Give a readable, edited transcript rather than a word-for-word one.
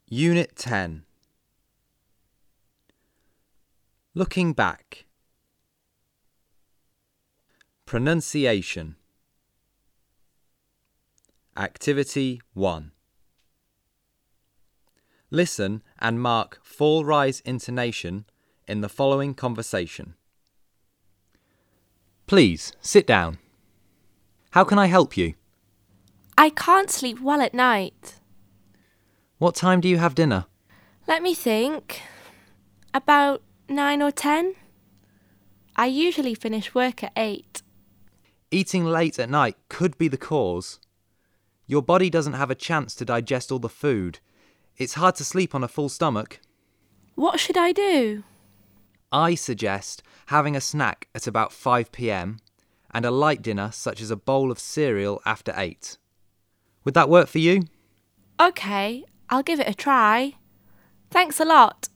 Unit 10. Looking back. Pronunciation. Activity 1. Listen and mark fall-rise intonation in the following conversation. Please, sit down. How can I help you? I can't sleep well at night. What time do you have dinner? Let me think. About 9 or 10? I usually finish work at 8. Eating late at night could be the cause. Your body doesn't have a chance to digest all the food. It's hard to sleep on a full stomach. What should I do? I suggest having a snack at about 5 p.m. and a light dinner such as a bowl of cereal after 8. Would that work for you? OK, I'll give it a try. Thanks a lot.